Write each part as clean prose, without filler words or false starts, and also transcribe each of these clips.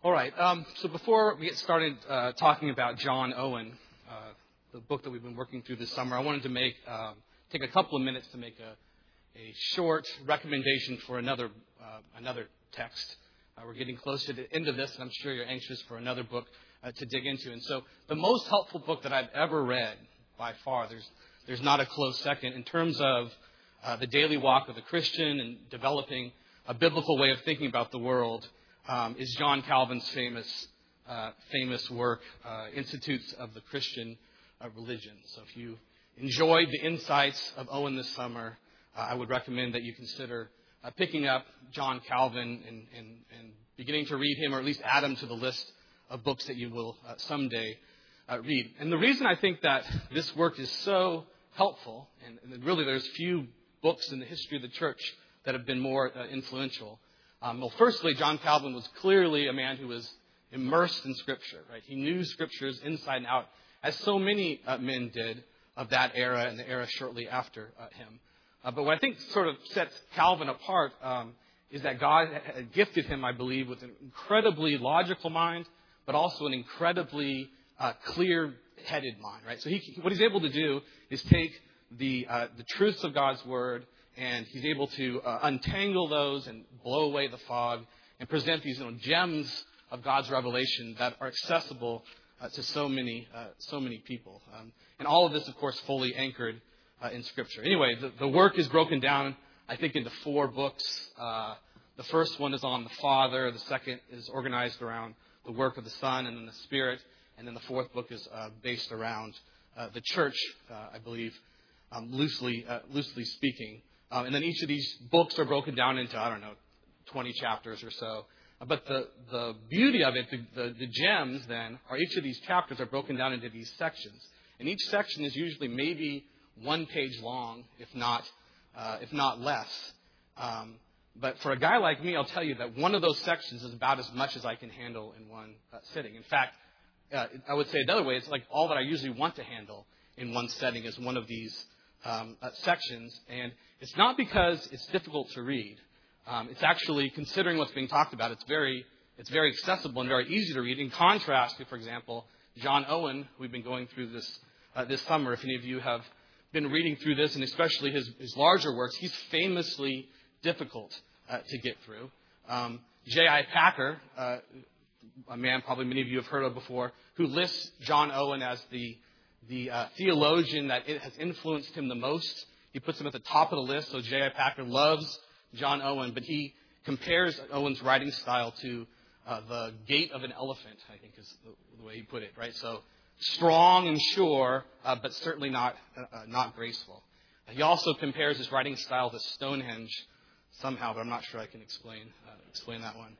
All right. So before we get started talking about John Owen, the book that we've been working through this summer, I wanted to take a couple of minutes to make a short recommendation for another text. We're getting close to the end of this, and I'm sure you're anxious for another book to dig into. And so the most helpful book that I've ever read, by far, there's not a close second, in terms of the daily walk of the Christian and developing a biblical way of thinking about the world, is John Calvin's famous work, Institutes of the Christian Religion. So if you enjoyed the insights of Owen this summer, I would recommend that you consider picking up John Calvin and beginning to read him, or at least add him to the list of books that you will someday read. And the reason I think that this work is so helpful, and really there's few books in the history of the church that have been more influential. Well, firstly, John Calvin was clearly a man who was immersed in Scripture, right? He knew Scriptures inside and out, as so many men did of that era and the era shortly after him. But what I think sort of sets Calvin apart is that God had gifted him, I believe, with an incredibly logical mind, but also an incredibly clear-headed mind, right? So what he's able to do is take the truths of God's Word, and he's able to untangle those and blow away the fog and present these gems of God's revelation that are accessible to so many people. And all of this, of course, fully anchored in Scripture. Anyway, the work is broken down, I think, into 4 books. The first one is on the Father. The second is organized around the work of the Son and then the Spirit. And then the 4th book is based around the church, I believe, loosely speaking. And then each of these books are broken down into, 20 chapters or so. But the beauty of it, the gems then, are each of these chapters are broken down into these sections. And each section is usually maybe 1 page long, if not less. But for a guy like me, I'll tell you that one of those sections is about as much as I can handle in one sitting. In fact, I would say another way, it's like all that I usually want to handle in one setting is one of these sections. And it's not because it's difficult to read. It's actually, considering what's being talked about, it's very accessible and very easy to read. In contrast to, for example, John Owen, we've been going through this summer. If any of you have been reading through this, and especially his larger works, he's famously difficult to get through. J.I. Packer, a man probably many of you have heard of before, who lists John Owen as the theologian that it has influenced him the most. He puts him at the top of the list. So J.I. Packer loves John Owen, but he compares Owen's writing style to the gait of an elephant, I think is the way he put it, right? So strong and sure, but certainly not graceful. He also compares his writing style to Stonehenge somehow, but I'm not sure I can explain that one.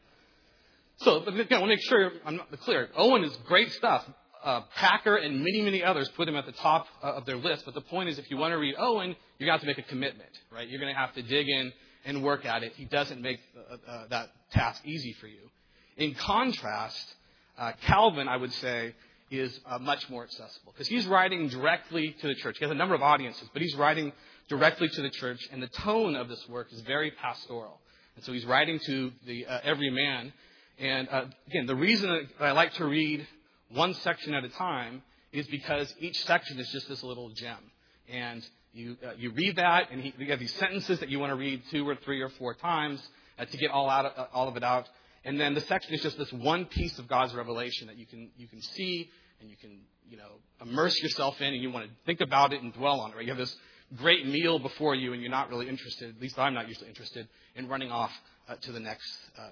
So, but again, I want to make sure I'm not clear. Owen is great stuff. Packer and many others put him at the top of their list. But the point is, if you want to read Owen, you're going to have to make a commitment, right? You're going to have to dig in and work at it. He doesn't make that task easy for you. In contrast, Calvin, I would say, is much more accessible because he's writing directly to the church. He has a number of audiences, but he's writing directly to the church, and the tone of this work is very pastoral. And so he's writing to the every man. And again, the reason that I like to read one section at a time is because each section is just this little gem. And you read that, and you have these sentences that you want to read 2 or 3 or 4 times to get all of it out. And then the section is just this one piece of God's revelation that you can see and you can immerse yourself in, and you want to think about it and dwell on it. Right? You have this great meal before you, and you're not really interested. At least I'm not usually interested in running off to the next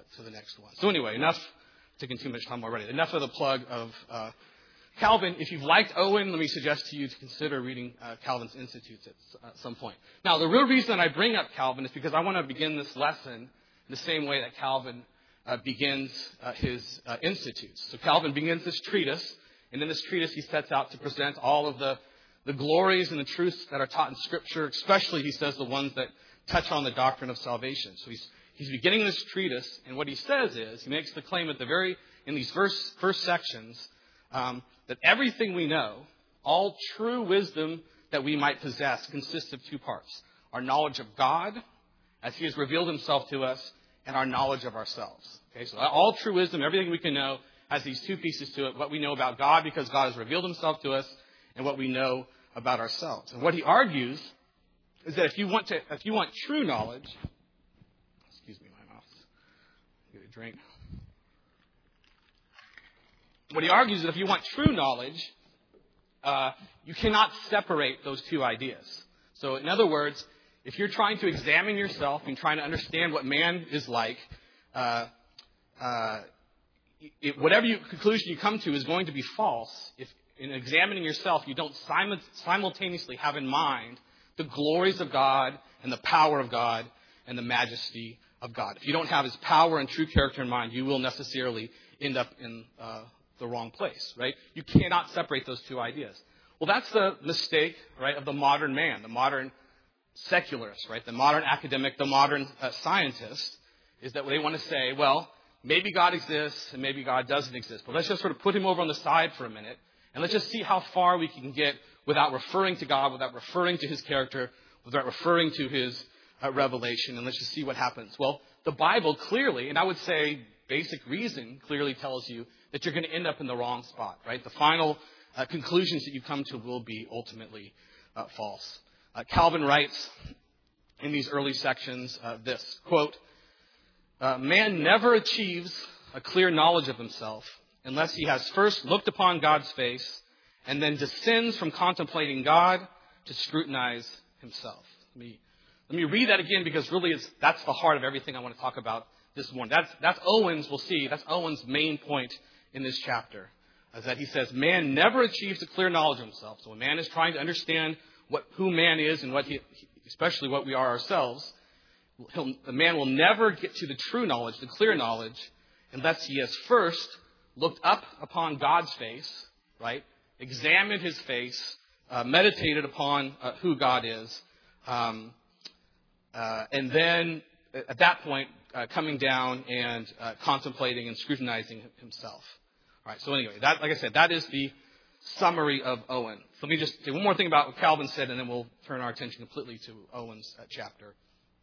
one. So anyway, enough. Taking too much time already. Enough of the plug of Calvin. If you've liked Owen, let me suggest to you to consider reading Calvin's Institutes at some point. Now, the real reason I bring up Calvin is because I want to begin this lesson the same way that Calvin begins his Institutes. So Calvin begins this treatise, and in this treatise he sets out to present all of the glories and the truths that are taught in Scripture, especially, he says, the ones that touch on the doctrine of salvation. So he's beginning this treatise, and what he says is, he makes the claim in these first sections, that everything we know, all true wisdom that we might possess, consists of 2 parts. Our knowledge of God, as he has revealed himself to us, and our knowledge of ourselves. Okay, so all true wisdom, everything we can know, has these two pieces to it. What we know about God because God has revealed himself to us, and what we know about ourselves. And what he argues is that if you want true knowledge, excuse me, my mouth, get a drink. What he argues is that if you want true knowledge, you cannot separate those two ideas. So in other words, if you're trying to examine yourself and trying to understand what man is like, whatever conclusion you come to is going to be false if in examining yourself you don't simultaneously have in mind the glories of God and the power of God and the majesty of God. If you don't have his power and true character in mind, you will necessarily end up in the wrong place, right? You cannot separate those two ideas. Well, that's the mistake, right, of the modern man, the modern secularist, right, the modern academic, the modern scientist, is that they want to say, well, maybe God exists and maybe God doesn't exist, but let's just sort of put him over on the side for a minute, and let's just see how far we can get without referring to God, without referring to his character, without referring to his revelation, and let's just see what happens. Well, the Bible clearly, and I would say basic reason, clearly tells you that you're going to end up in the wrong spot, right? The final conclusions that you come to will be ultimately false. Calvin writes in these early sections this, quote, man never achieves a clear knowledge of himself unless he has first looked upon God's face and then descends from contemplating God to scrutinize himself. Let me read that again because really that's the heart of everything I want to talk about this morning. That's Owen's, we'll see, that's Owen's main point in this chapter, is that he says man never achieves a clear knowledge of himself. So when man is trying to understand who man is and especially what we are ourselves, the man will never get to the true knowledge, the clear knowledge, unless he has first looked up upon God's face, right? Examined his face, meditated upon who God is, and then at that point coming down and contemplating and scrutinizing himself. All right. So anyway, like I said, that is the summary of Owen. So let me just say one more thing about what Calvin said, and then we'll turn our attention completely to Owen's chapter.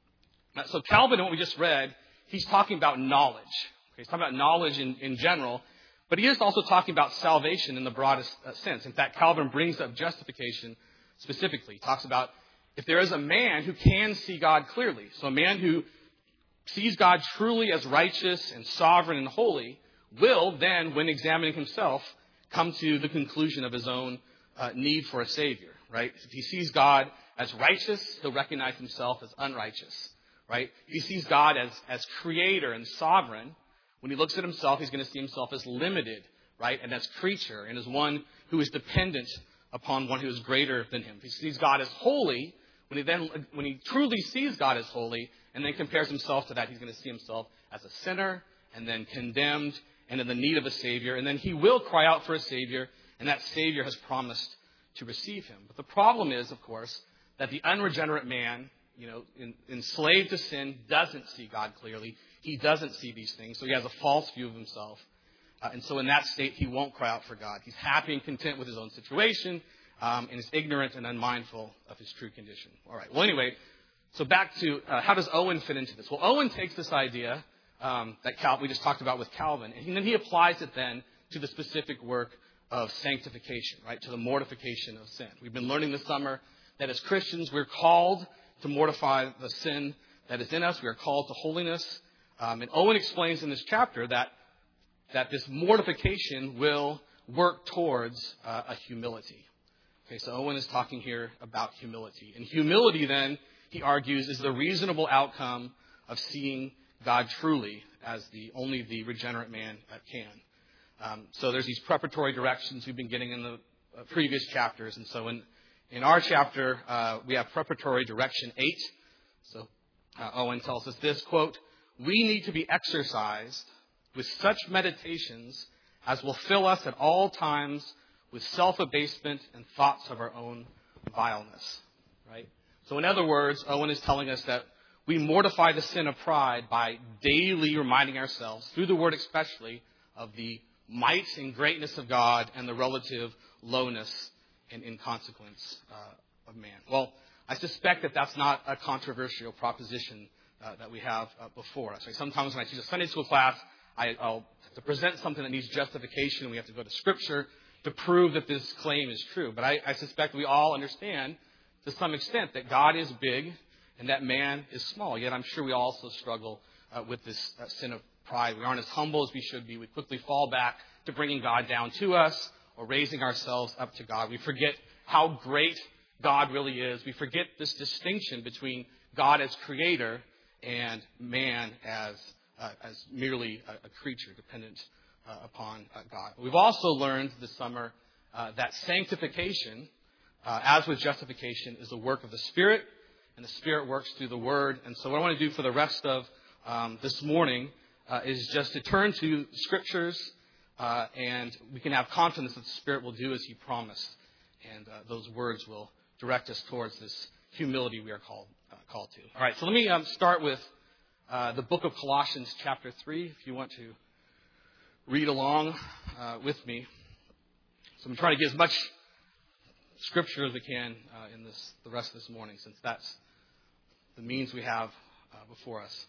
So Calvin, in what we just read, he's talking about knowledge. Okay, he's talking about knowledge in general, but he is also talking about salvation in the broadest sense. In fact, Calvin brings up justification specifically. He talks about if there is a man who can see God clearly, so a man who sees God truly as righteous and sovereign and holy, will then, when examining himself, come to the conclusion of his own need for a Savior, right? If he sees God as righteous, he'll recognize himself as unrighteous, right? If he sees God as creator and sovereign, when he looks at himself, he's going to see himself as limited, right? And as creature, and as one who is dependent upon one who is greater than him. If he sees God as holy, when he truly sees God as holy, and then compares himself to that, he's going to see himself as a sinner, and then condemned, and in the need of a Savior. And then he will cry out for a Savior, and that Savior has promised to receive him. But the problem is, of course, that the unregenerate man, enslaved to sin, doesn't see God clearly. He doesn't see these things, so he has a false view of himself. And so in that state, he won't cry out for God. He's happy and content with his own situation, and is ignorant and unmindful of his true condition. All right. Well, anyway, so back to how does Owen fit into this? Well, Owen takes this idea that we just talked about with Calvin, and then he applies it then to the specific work of sanctification, right, to the mortification of sin. We've been learning this summer that as Christians, we're called to mortify the sin that is in us. We are called to holiness. And Owen explains in this chapter that this mortification will work towards a humility. Okay, so Owen is talking here about humility. And humility, then, he argues, is the reasonable outcome of seeing God truly as only the regenerate man can. So there's these preparatory directions we've been getting in the previous chapters. And so in our chapter, we have preparatory direction 8. So Owen tells us this, quote, we need to be exercised with such meditations as will fill us at all times with self-abasement and thoughts of our own vileness. Right? So in other words, Owen is telling us that we mortify the sin of pride by daily reminding ourselves, through the word especially, of the might and greatness of God and the relative lowness and inconsequence of man. Well, I suspect that that's not a controversial proposition that we have before us. Right? Sometimes when I teach a Sunday school class, to present something that needs justification, we have to go to Scripture to prove that this claim is true. But I suspect we all understand to some extent that God is big and that man is small. Yet I'm sure we also struggle with this sin of pride. We aren't as humble as we should be. We quickly fall back to bringing God down to us or raising ourselves up to God. We forget how great God really is. We forget this distinction between God as creator and man as merely a creature dependent upon God. We've also learned this summer that sanctification, as with justification, is a work of the Spirit, and the Spirit works through the Word. And so what I want to do for the rest of this morning is just to turn to Scriptures, and we can have confidence that the Spirit will do as He promised, and those words will direct us towards this humility we are called to. All right, so let me start with the book of Colossians chapter 3, if you want to read along with me. So I'm trying to get as much Scripture as we can in the rest of this morning, since that's the means we have before us.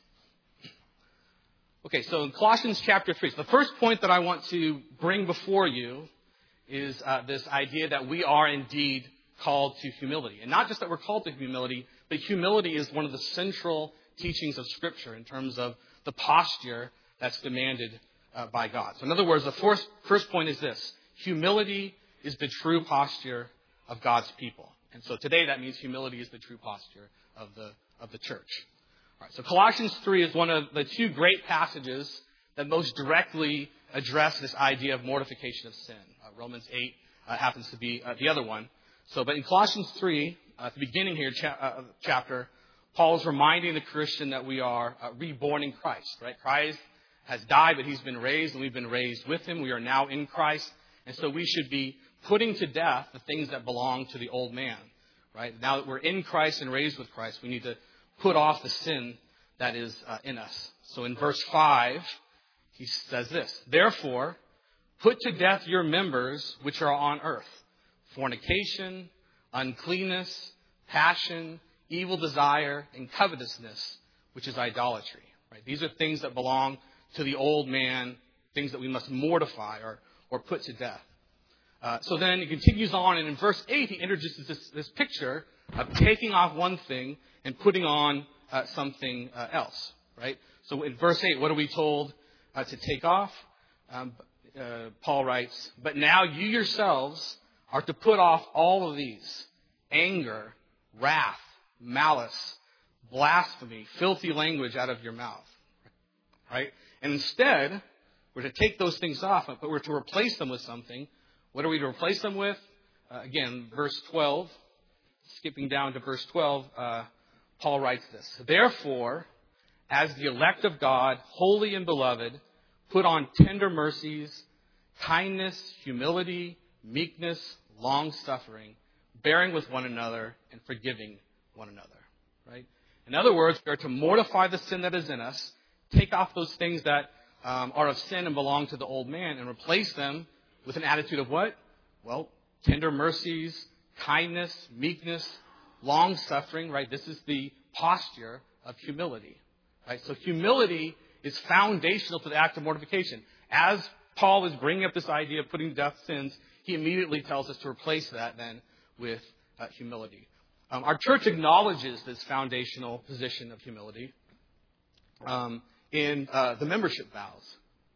Okay, so in Colossians chapter 3, so the first point that I want to bring before you is this idea that we are indeed called to humility. And not just that we're called to humility, but humility is one of the central teachings of Scripture in terms of the posture that's demanded by God. So in other words, the first point is this: humility is the true posture of God's people. And so today that means humility is the true posture of the church. All right, so Colossians 3 is one of the two great passages that most directly address this idea of mortification of sin. Romans 8 happens to be the other one. But in Colossians 3, at the beginning here, chapter, Paul is reminding the Christian that we are reborn in Christ, right? Christ has died, but he's been raised, and we've been raised with him. We are now in Christ. And so we should be putting to death the things that belong to the old man, right? Now that we're in Christ and raised with Christ, we need to put off the sin that is in us. So in verse 5, he says this: "Therefore, put to death your members which are on earth: fornication, uncleanness, passion, evil desire, and covetousness, which is idolatry." Right? These are things that belong to the old man, things that we must mortify or put to death. So then it continues on, and in verse 8, he introduces this picture of taking off one thing and putting on something else. Right? So in verse 8, what are we told to take off? Paul writes, "But now you yourselves are to put off all of these: anger, wrath, malice, blasphemy, filthy language out of your mouth." Right? And instead, we're to take those things off, but we're to replace them with something. What are we to replace them with? Again, verse 12, skipping down to verse 12, Paul writes this: "Therefore, as the elect of God, holy and beloved, put on tender mercies, kindness, humility, meekness, long-suffering, bearing with one another, and forgiving one another." Right? In other words, we are to mortify the sin that is in us, take off those things that are of sin and belong to the old man, and replace them with an attitude of what? Well, tender mercies, kindness, meekness, long-suffering. Right? This is the posture of humility. Right? So humility is foundational to the act of mortification. As Paul is bringing up this idea of putting to death sins, he immediately tells us to replace that then with humility. Our church acknowledges this foundational position of humility in the membership vows.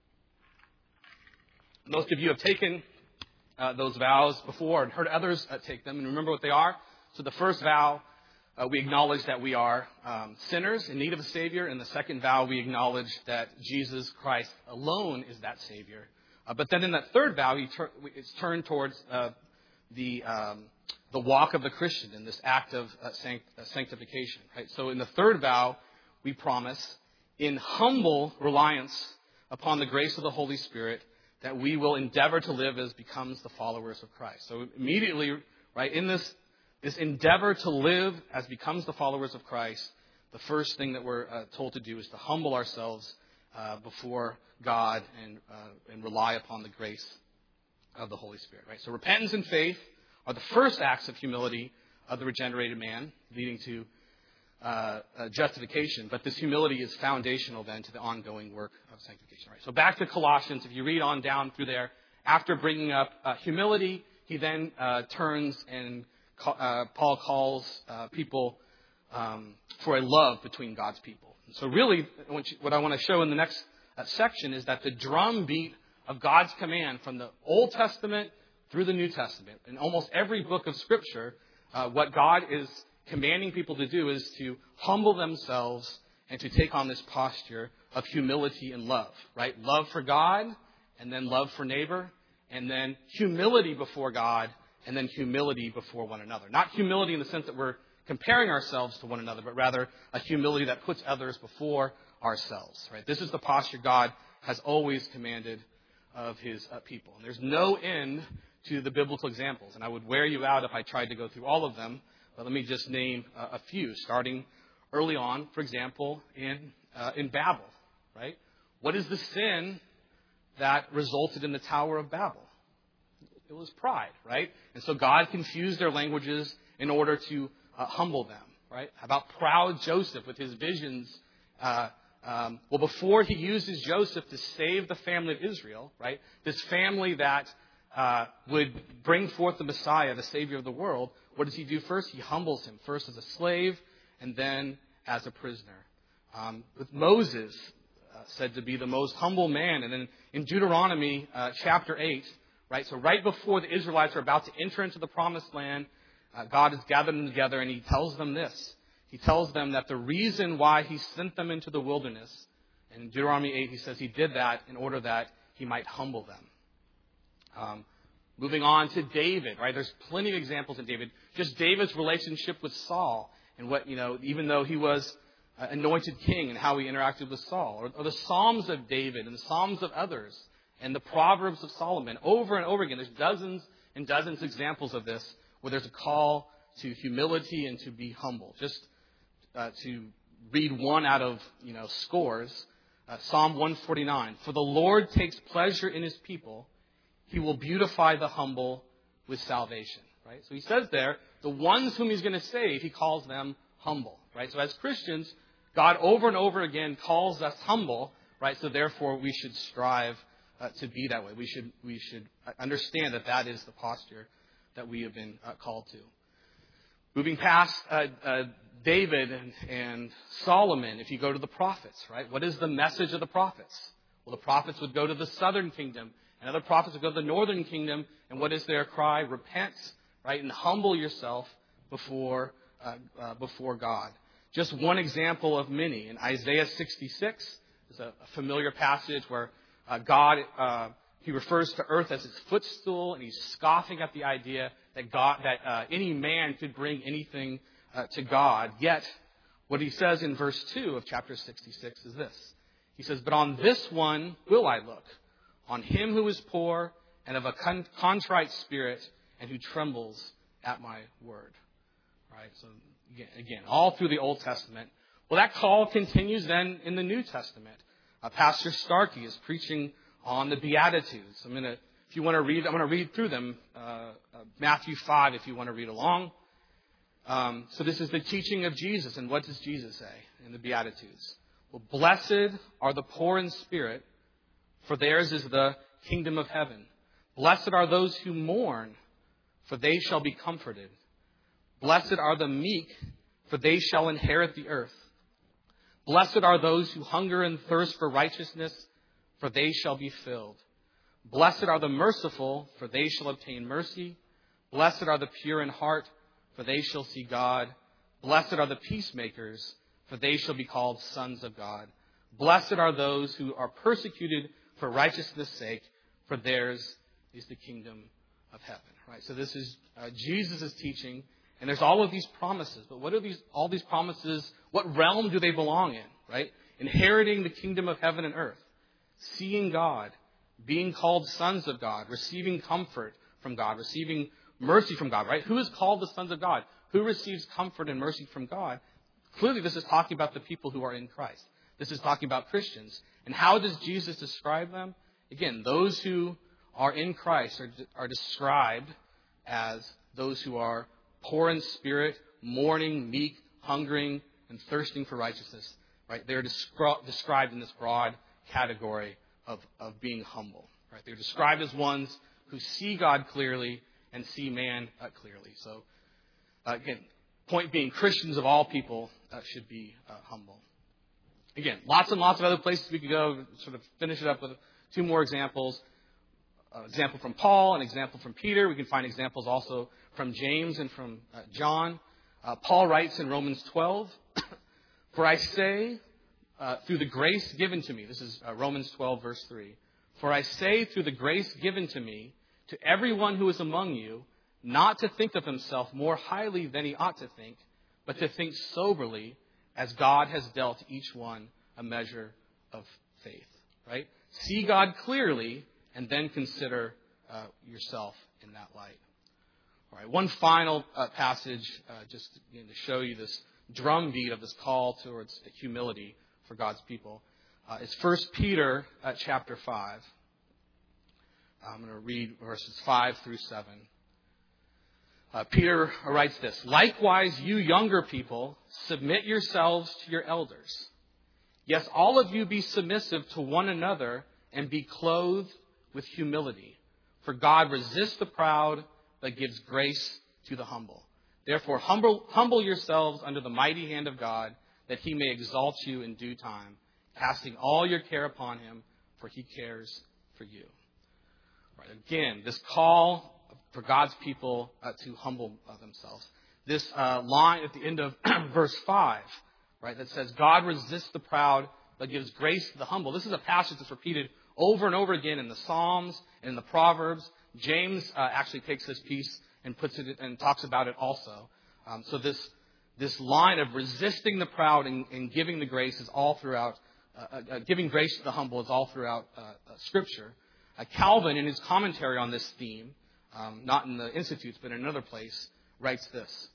Most of you have taken those vows before and heard others take them, and remember what they are. So the first vow, we acknowledge that we are sinners in need of a Savior. And the second vow, we acknowledge that Jesus Christ alone is that Savior. But then in that third vow, it's turned towards the walk of the Christian in this act of sanctification. Right? So in the third vow, we promise, in humble reliance upon the grace of the Holy Spirit, that we will endeavor to live as becomes the followers of Christ. So immediately, right, in this endeavor to live as becomes the followers of Christ, the first thing that we're told to do is to humble ourselves before God and rely upon the grace of the Holy Spirit. Right? So repentance and faith are the first acts of humility of the regenerated man, leading to justification, but this humility is foundational then to the ongoing work of sanctification. Right? So back to Colossians, if you read on down through there, after bringing up humility, he then turns and Paul calls people for a love between God's people. So really, what I want to show in the next section is that the drumbeat of God's command from the Old Testament through the New Testament, in almost every book of Scripture, what God is commanding people to do is to humble themselves and to take on this posture of humility and love, right? Love for God, and then love for neighbor, and then humility before God, and then humility before one another. Not humility in the sense that we're comparing ourselves to one another, but rather a humility that puts others before ourselves, right? This is the posture God has always commanded of his people. And there's no end to the biblical examples, and I would wear you out if I tried to go through all of them, but let me just name a few, starting early on, for example, in Babel, right? What is the sin that resulted in the Tower of Babel? It was pride, right? And so God confused their languages in order to humble them, right? How about proud Joseph with his visions? Before he uses Joseph to save the family of Israel, right? This family that would bring forth the Messiah, the Savior of the world, what does he do first? He humbles him, first as a slave and then as a prisoner. With Moses, said to be the most humble man. And then in Deuteronomy chapter 8, right? So right before the Israelites are about to enter into the promised land, God has gathered them together and he tells them this. He tells them that the reason why he sent them into the wilderness, and in Deuteronomy 8 he says he did that in order that he might humble them. Moving on to David, right? There's plenty of examples in David. Just David's relationship with Saul and what, even though he was anointed king and how he interacted with Saul. Or the Psalms of David and the Psalms of others and the Proverbs of Solomon. Over and over again, there's dozens and dozens of examples of this where there's a call to humility and to be humble. Just to read one out of, scores. Psalm 149. For the Lord takes pleasure in his people. He will beautify the humble with salvation. Right? So he says there, the ones whom he's going to save, he calls them humble. Right? So as Christians, God over and over again calls us humble. Right? So therefore, we should strive to be that way. We should understand that that is the posture that we have been called to. Moving past David and Solomon, if you go to the prophets, right? What is the message of the prophets? Well, the prophets would go to the southern kingdom, and other prophets would go to the northern kingdom, and what is their cry? Repent, right? And humble yourself before God. Just one example of many. In Isaiah 66, is a familiar passage where God, he refers to earth as his footstool, and he's scoffing at the idea that any man could bring anything to God. Yet, what he says in verse 2 of chapter 66 is this. He says, but on this one will I look, on him who is poor and of a contrite spirit and who trembles at my word. Right? So again, all through the Old Testament. Well, that call continues then in the New Testament. Pastor Starkey is preaching on the Beatitudes. I'm going to read through them. Matthew 5, if you want to read along. So this is the teaching of Jesus. And what does Jesus say in the Beatitudes? Well, blessed are the poor in spirit, for theirs is the kingdom of heaven. Blessed are those who mourn, for they shall be comforted. Blessed are the meek, for they shall inherit the earth. Blessed are those who hunger and thirst for righteousness, for they shall be filled. Blessed are the merciful, for they shall obtain mercy. Blessed are the pure in heart, for they shall see God. Blessed are the peacemakers, for they shall be called sons of God. Blessed are those who are persecuted for righteousness' sake, for theirs is the kingdom of heaven. Right? So this is Jesus' teaching, and there's all of these promises. But what are all these promises? What realm do they belong in? Right? Inheriting the kingdom of heaven and earth, seeing God, being called sons of God, receiving comfort from God, receiving mercy from God. Right? Who is called the sons of God? Who receives comfort and mercy from God? Clearly, this is talking about the people who are in Christ. This is talking about Christians. And how does Jesus describe them? Again, those who are in Christ are described as those who are poor in spirit, mourning, meek, hungering, and thirsting for righteousness, right? They're described in this broad category of being humble, right? They're described as ones who see God clearly and see man clearly. So, again, point being, Christians of all people should be humble. Again, lots and lots of other places we could go. Sort of finish it up with two more examples. Example from Paul, an example from Peter. We can find examples also from James and from John. Paul writes in Romans 12, "For I say, through the grace given to me," this is Romans 12, verse 3, "For I say, through the grace given to me, to everyone who is among you, not to think of himself more highly than he ought to think, but to think soberly, as God has dealt each one a measure of faith." Right? See God clearly, and then consider yourself in that light. All right, one final passage, just to show you this drumbeat of this call towards humility for God's people, is 1 Peter chapter 5. I'm going to read verses 5 through 7. Peter writes this: "Likewise, you younger people, submit yourselves to your elders. Yes, all of you be submissive to one another and be clothed with humility. For God resists the proud, but gives grace to the humble. Therefore, humble yourselves under the mighty hand of God, that he may exalt you in due time, casting all your care upon him, for he cares for you." Right, again, this call for God's people to humble themselves. This line at the end of verse 5, right, that says, "God resists the proud, but gives grace to the humble." This is a passage that's repeated over and over again in the Psalms and in the Proverbs. James actually takes this piece and puts it and talks about it also. So this line of resisting the proud and giving the grace is all throughout. Giving grace to the humble is all throughout Scripture. Calvin, in his commentary on this theme, not in the Institutes but in another place, writes this,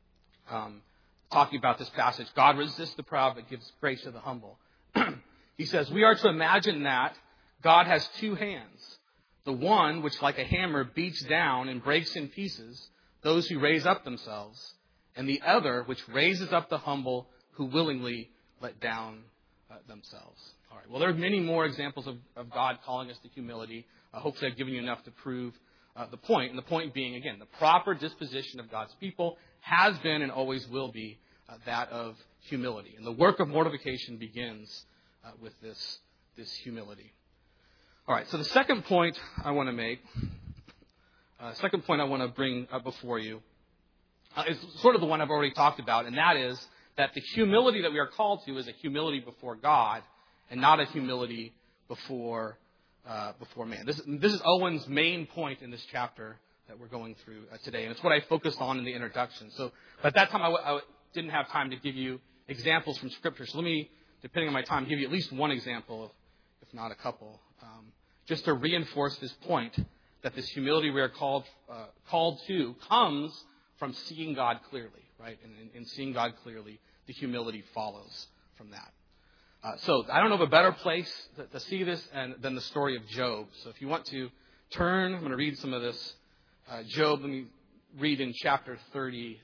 talking about this passage: "God resists the proud, but gives grace to the humble." He says, "We are to imagine that God has two hands, the one which like a hammer beats down and breaks in pieces those who raise up themselves, and the other which raises up the humble who willingly let down themselves." All right. Well, there are many more examples of God calling us to humility. Hopefully I've given you enough to prove the point. And the point being, again, the proper disposition of God's people has been and always will be that of humility. And the work of mortification begins with this humility. All right, so the second point I want to make, bring up before you, is sort of the one I've already talked about, and that is that the humility that we are called to is a humility before God and not a humility before man. This is Owen's main point in this chapter that we're going through today, and it's what I focused on in the introduction. So at that time, I didn't have time to give you examples from Scripture. So let me, depending on my time, give you at least one example, if not a couple, just to reinforce this point that this humility we are called to comes from seeing God clearly, right? And in seeing God clearly, the humility follows from that. So I don't know of a better place to see this than the story of Job. So if you want to turn, I'm going to read some of this. Job, let me read in chapter 38.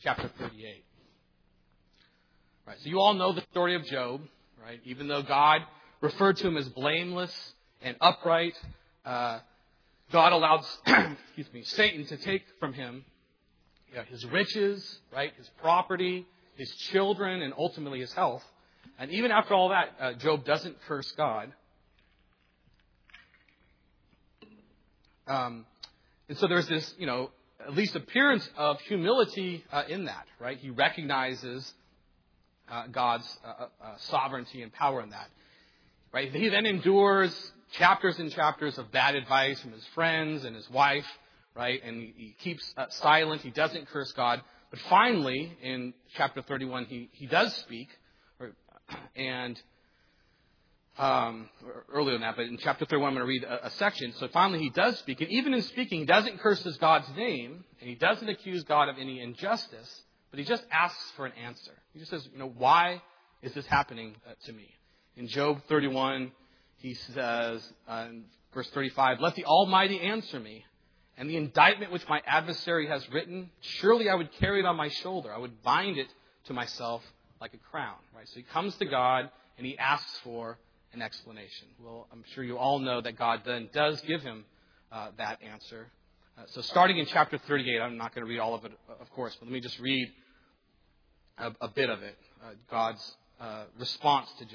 Right, so you all know the story of Job, right? Even though God referred to him as blameless and upright, God allowed Satan to take from him his riches, right, his property, his children, and ultimately his health. And even after all that, Job doesn't curse God. And so there's this, at least appearance of humility in that, right? He recognizes God's sovereignty and power in that, right? He then endures chapters and chapters of bad advice from his friends and his wife, right? And he keeps silent. He doesn't curse God. But finally, in chapter 31, he does speak, and earlier than that, but in chapter 31, I'm going to read a section. So finally, he does speak. And even in speaking, he doesn't curse God's name, and he doesn't accuse God of any injustice, but he just asks for an answer. He just says, why is this happening to me? In Job 31, he says, in verse 35, "Let the Almighty answer me, and the indictment which my adversary has written, surely I would carry it on my shoulder. I would bind it to myself like a crown, right? So he comes to God and he asks for an explanation. Well, I'm sure you all know that God then does give him that answer. So starting in chapter 38, I'm not going to read all of it, of course, but let me just read a bit of it. God's response to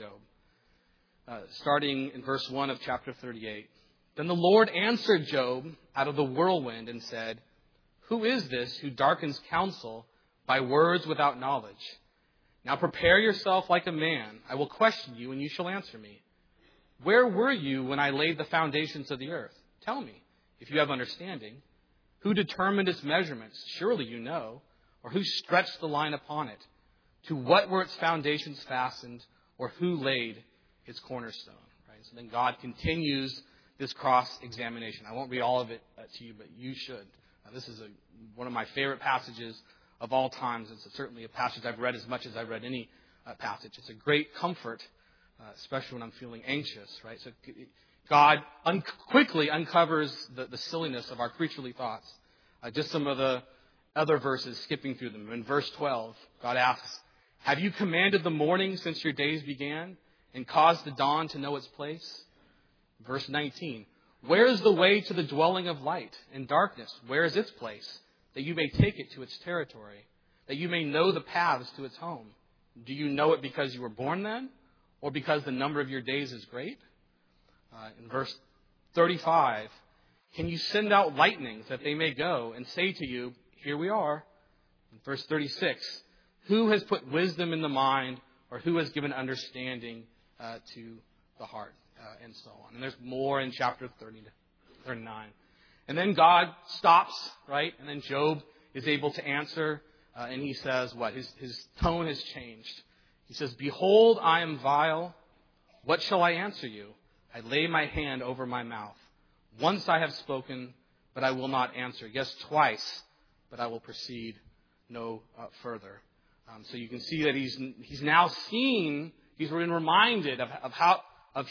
Job. Starting in verse 1 of chapter 38. Then the Lord answered Job out of the whirlwind and said, "Who is this who darkens counsel by words without knowledge? Now prepare yourself like a man. I will question you, and you shall answer me. Where were you when I laid the foundations of the earth? Tell me, if you have understanding. Who determined its measurements? Surely you know. Or who stretched the line upon it? To what were its foundations fastened? Or who laid its cornerstone?" Right? So then God continues this cross-examination. I won't read all of it to you, but you should. This is one of my favorite passages of all times. It's certainly a passage I've read as much as I've read any passage. It's a great comfort, especially when I'm feeling anxious, right? So God quickly uncovers the silliness of our creaturely thoughts. Just some of the other verses, skipping through them. In verse 12, God asks, "Have you commanded the morning since your days began and caused the dawn to know its place?" Verse 19, "Where is the way to the dwelling of light? And darkness, where is its place? That you may take it to its territory, that you may know the paths to its home. Do you know it because you were born then, or because the number of your days is great?" In verse 35, "Can you send out lightnings that they may go and say to you, 'Here we are'?" In verse 36, "Who has put wisdom in the mind, or who has given understanding to the heart?" And so on. And there's more in chapter 30 to 39. And then God stops, right? And then Job is able to answer. And he says what? His tone has changed. He says, "Behold, I am vile. What shall I answer you? I lay my hand over my mouth. Once I have spoken, but I will not answer. Yes, twice, but I will proceed no further." So you can see that he's now seen, he's been reminded of how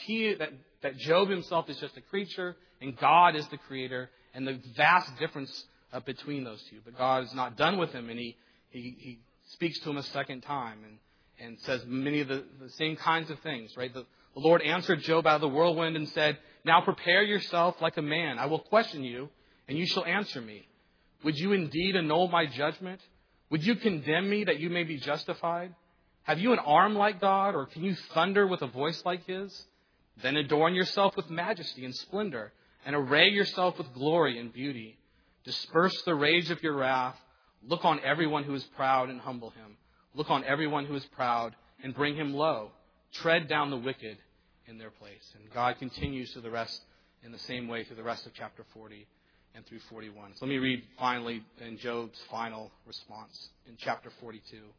that Job himself is just a creature and God is the creator, and the vast difference between those two. But God is not done with him, and he speaks to him a second time and says many of the same kinds of things, right? The Lord answered Job out of the whirlwind and said, "Now prepare yourself like a man. I will question you, and you shall answer me. Would you indeed annul my judgment? Would you condemn me that you may be justified? Have you an arm like God, or can you thunder with a voice like his? Then adorn yourself with majesty and splendor, and array yourself with glory and beauty. Disperse the rage of your wrath. Look on everyone who is proud and humble him. Look on everyone who is proud and bring him low. Tread down the wicked in their place." And God continues to the rest in the same way through the rest of chapter 40 and through 41. So let me read finally in Job's final response in chapter 42.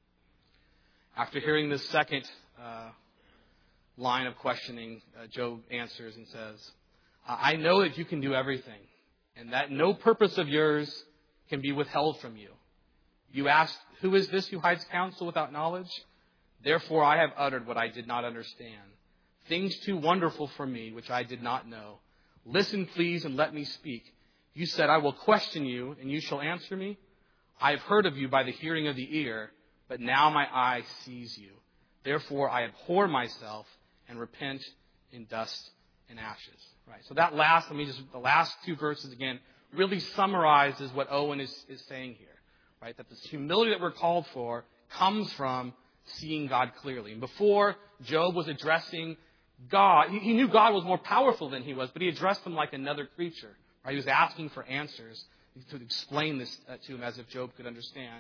After hearing this second line of questioning, Job answers and says, "I know that you can do everything, and that no purpose of yours can be withheld from you. You asked, 'Who is this who hides counsel without knowledge?' Therefore I have uttered what I did not understand, things too wonderful for me, which I did not know. Listen, please, and let me speak. You said, 'I will question you, and you shall answer me.' I have heard of you by the hearing of the ear, but now my eye sees you. Therefore I abhor myself and repent in dust and ashes." Right. So the last two verses again really summarizes what Owen is saying here. Right. That this humility that we're called for comes from seeing God clearly. And before, Job was addressing God. He knew God was more powerful than he was, but he addressed him like another creature. Right. He was asking for answers to explain this to him as if Job could understand.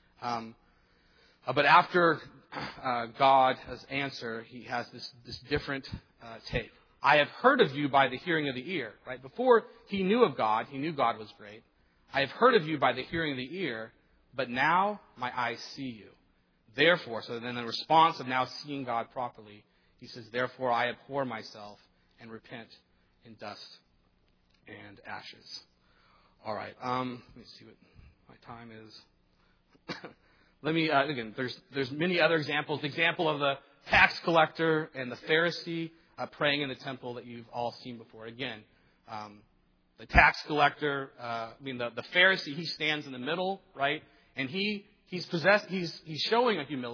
But after God's answer, he has this different take. "I have heard of you by the hearing of the ear." Right? Before he knew of God, he knew God was great. "I have heard of you by the hearing of the ear, but now my eyes see you. Therefore," so then the response of now seeing God properly, he says, "Therefore I abhor myself and repent in dust and ashes." All right. Let me see what my time is. Let me, again, there's many other examples. The example of the tax collector and the Pharisee praying in the temple that you've all seen before. Again, the tax collector, the Pharisee, he stands in the middle, right? And he's showing a humility,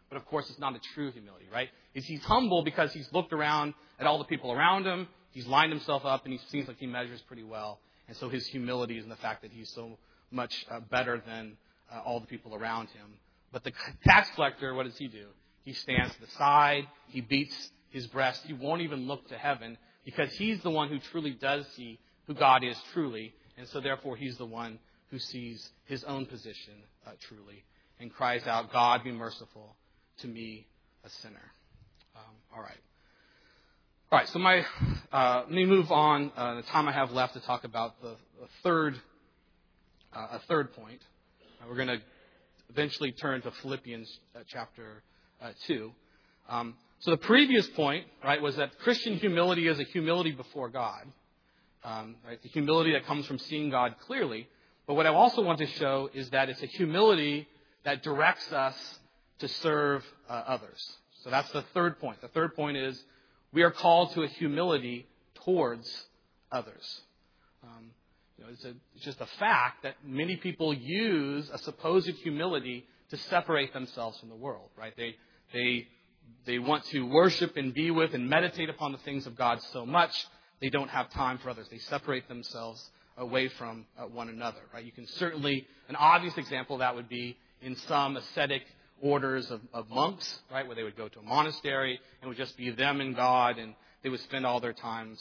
but of course it's not a true humility, right? He's humble because he's looked around at all the people around him, he's lined himself up, and he seems like he measures pretty well. And so his humility is in the fact that he's so much better than all the people around him. But the tax collector, what does he do? He stands to the side, he beats his breast, he won't even look to heaven because he's the one who truly does see who God is truly, and so therefore he's the one who sees his own position truly and cries out, God, be merciful to me, a sinner. All right, so let me move on the time I have left to talk about a third point. We're going to eventually turn to Philippians chapter 2. So the previous point, right, was that Christian humility is a humility before God. Right, the humility that comes from seeing God clearly. But what I also want to show is that it's a humility that directs us to serve others. So that's the third point. The third point is we are called to a humility towards others. It's just a fact that many people use a supposed humility to separate themselves from the world, right? They want to worship and be with and meditate upon the things of God so much they don't have time for others. They separate themselves away from one another, right? You can certainly, an obvious example of that would be in some ascetic orders of monks, right, where they would go to a monastery and it would just be them and God, and they would spend all their time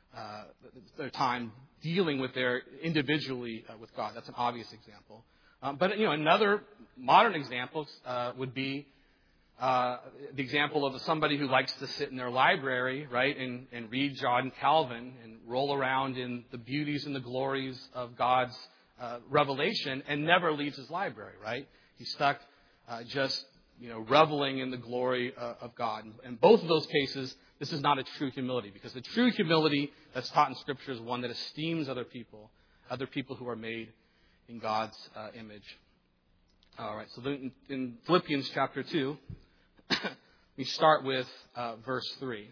dealing with their individually with God. That's an obvious example. But another modern example would be the example of somebody who likes to sit in their library, right, and read John Calvin and roll around in the beauties and the glories of God's revelation and never leaves his library, right? He's stuck just reveling in the glory of God. And both of those cases, this is not a true humility, because the true humility that's taught in Scripture is one that esteems other people who are made in God's image. All right, so in Philippians chapter 2, we start with verse 3.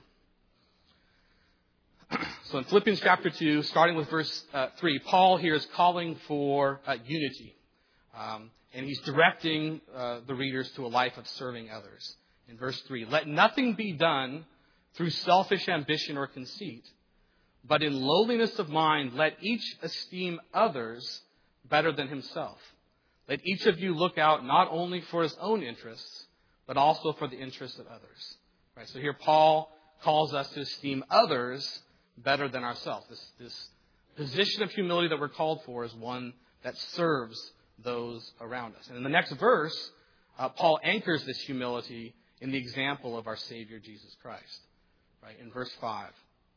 So in Philippians chapter 2, starting with verse 3, Paul here is calling for unity. And he's directing the readers to a life of serving others. In verse 3, let nothing be done through selfish ambition or conceit, but in lowliness of mind, let each esteem others better than himself. Let each of you look out not only for his own interests, but also for the interests of others. Right? So here Paul calls us to esteem others better than ourselves. This position of humility that we're called for is one that serves those around us. And in the next verse, Paul anchors this humility in the example of our Savior Jesus Christ. Right? In verse 5.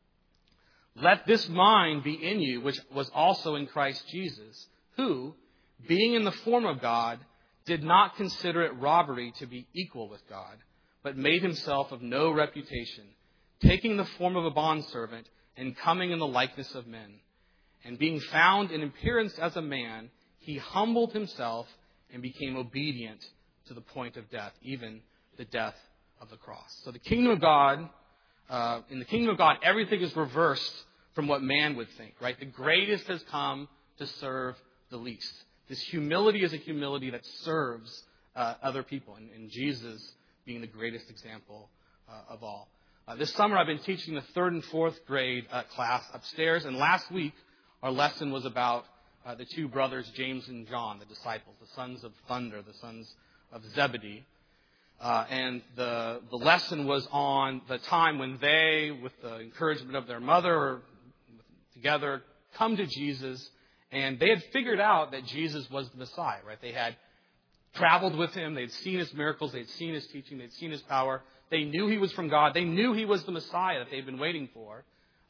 Let this mind be in you, which was also in Christ Jesus, who, being in the form of God, did not consider it robbery to be equal with God, but made himself of no reputation, taking the form of a bondservant and coming in the likeness of men. And being found in appearance as a man, he humbled himself and became obedient to the point of death, even the death of the cross. So the kingdom of God, in the kingdom of God, everything is reversed from what man would think, right? The greatest has come to serve the least. This humility is a humility that serves other people, and Jesus being the greatest example of all. This summer I've been teaching the 3rd and 4th grade class upstairs, and last week our lesson was about the two brothers, James and John, the disciples, the sons of thunder, the sons of Zebedee. And the lesson was on the time when they, with the encouragement of their mother, together come to Jesus, and they had figured out that Jesus was the Messiah, right? They had traveled with him, they'd seen his miracles, they'd seen his teaching, they'd seen his power. They knew he was from God. They knew he was the Messiah that they'd been waiting for.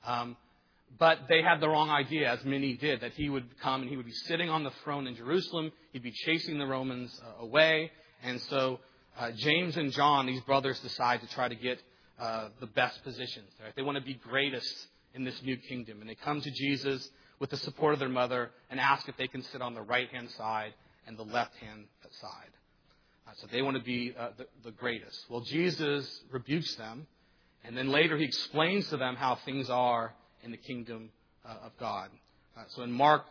But they had the wrong idea, as many did, that he would come and he would be sitting on the throne in Jerusalem. He'd be chasing the Romans away. And so James and John, these brothers, decide to try to get the best positions. Right? They want to be greatest in this new kingdom. And they come to Jesus with the support of their mother and ask if they can sit on the right-hand side and the left-hand side. So they want to be the greatest. Well, Jesus rebukes them. And then later he explains to them how things are in the kingdom of God. So in Mark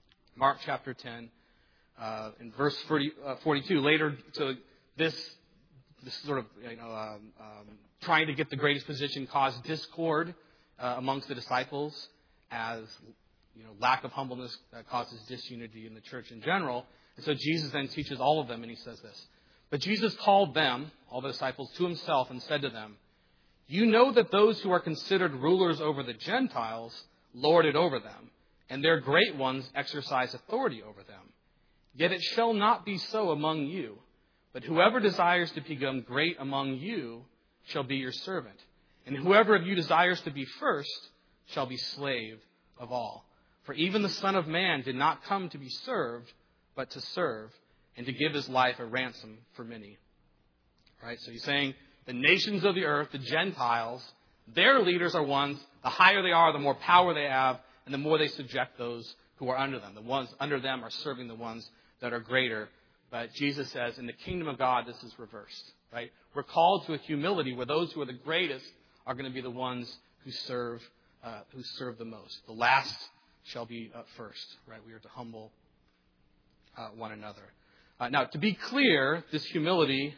chapter 10, in verse 42, later, so this this sort of trying to get the greatest position caused discord amongst the disciples, as lack of humbleness causes disunity in the church in general. And so Jesus then teaches all of them, and he says this. But Jesus called them, all the disciples, to himself and said to them, "You know that those who are considered rulers over the Gentiles lord it over them, and their great ones exercise authority over them. Yet it shall not be so among you. But whoever desires to become great among you shall be your servant. And whoever of you desires to be first shall be slave of all. For even the Son of Man did not come to be served, but to serve, and to give his life a ransom for many." Right? So he's saying the nations of the earth, the Gentiles, their leaders are ones, the higher they are, the more power they have, and the more they subject those who are under them. The ones under them are serving the ones that are greater. But Jesus says, in the kingdom of God, this is reversed. Right? We're called to a humility where those who are the greatest are going to be the ones who serve the most. The last shall be first. Right? We are to humble one another. Now, to be clear, this humility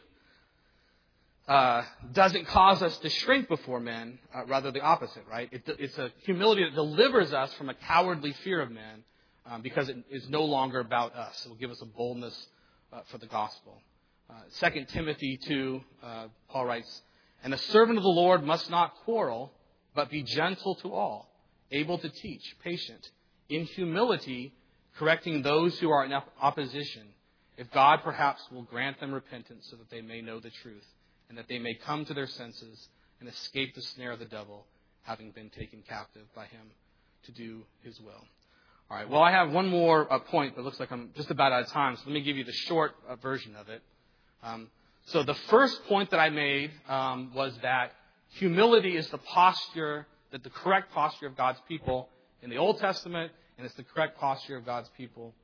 doesn't cause us to shrink before men, rather the opposite, right? It's a humility that delivers us from a cowardly fear of men because it is no longer about us. It will give us a boldness for the gospel. 2 Timothy 2, Paul writes, "And a servant of the Lord must not quarrel, but be gentle to all, able to teach, patient, in humility, correcting those who are in opposition, if God perhaps will grant them repentance so that they may know the truth, and that they may come to their senses and escape the snare of the devil, having been taken captive by him to do his will." All right, well, I have one more point, but it looks like I'm just about out of time, so let me give you the short version of it. So the first point that I made was that humility is the correct posture of God's people in the Old Testament, and it's the correct posture of God's people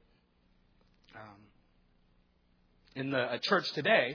in the church today.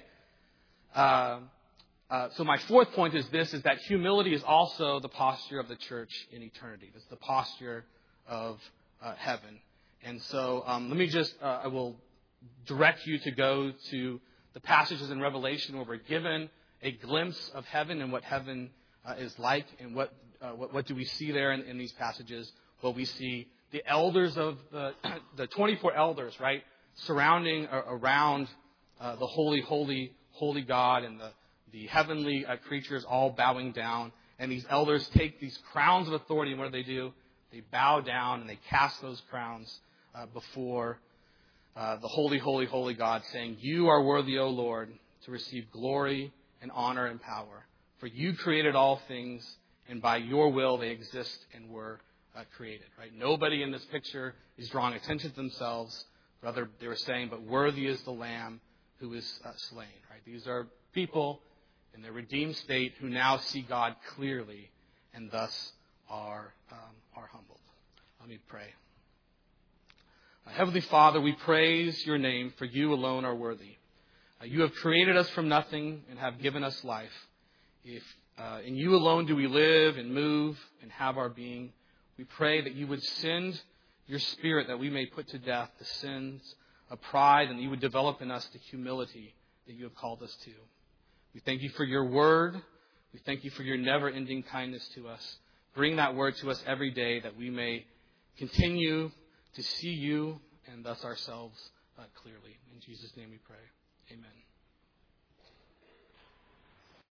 So my fourth point is that humility is also the posture of the church in eternity. It's the posture of heaven. And so I will direct you to go to the passages in Revelation where we're given a glimpse of heaven and what heaven is like. And what do we see there in these passages? Well, we see the elders of the 24 elders, right, surrounding around the holy, holy, holy God, and the heavenly creatures all bowing down. And these elders take these crowns of authority, and what do? They bow down and they cast those crowns before the holy, holy, holy God, saying, "You are worthy, O Lord, to receive glory and honor and power. For you created all things, and by your will they exist and were created." Right? Nobody in this picture is drawing attention to themselves. Rather, they were saying, "But worthy is the Lamb who is slain." Right? These are people in their redeemed state who now see God clearly and thus are humbled. Let me pray. Heavenly Father, we praise your name, for you alone are worthy. You have created us from nothing and have given us life. If in you alone do we live and move and have our being, we pray that you would send your Spirit that we may put to death the sins of pride, and that you would develop in us the humility that you have called us to. We thank you for your word. We thank you for your never-ending kindness to us. Bring that word to us every day that we may continue to see you and thus ourselves clearly. In Jesus' name we pray. Amen.